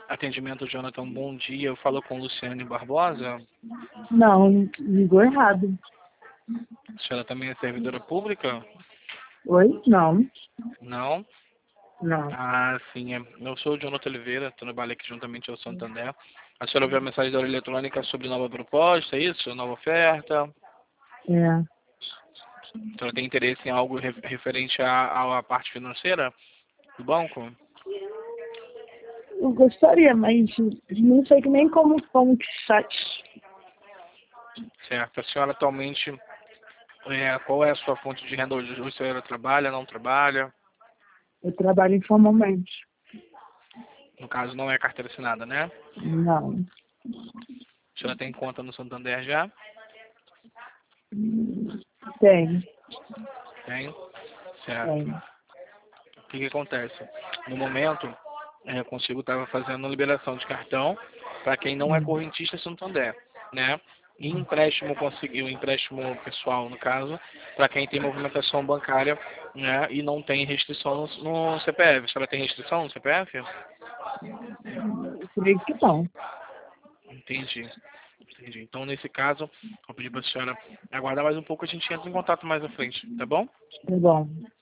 Atendimento Jonathan, bom dia. Eu falo com Luciane Barbosa. Não, ligou errado. A senhora também é servidora pública? Oi? Não. Não? Não. Ah, sim. Eu sou o Jonathan Oliveira, trabalho aqui juntamente ao Santander. A senhora ouviu a mensagem da hora eletrônica sobre nova proposta, é isso? Nova oferta? É. A senhora tem interesse em algo referente à parte financeira do banco? Eu gostaria, mas não sei que nem como que faz. Certo. A senhora atualmente, qual é a sua fonte de renda hoje? A senhora trabalha, não trabalha? Eu trabalho informalmente. No caso, não é carteira assinada, né? Não. A senhora tem conta no Santander já? Tem. Tem? Certo. Tem. O que acontece? No momento, eu consigo estar fazendo liberação de cartão para quem não é correntista Santander, né? E empréstimo conseguiu, empréstimo pessoal, no caso, para quem tem movimentação bancária, né? E não tem restrição no CPF. A senhora tem restrição no CPF? Eu creio que não. Entendi. Entendi. Então, nesse caso, vou pedir para a senhora aguardar mais um pouco, a gente entra em contato mais à frente, tá bom? Tá bom.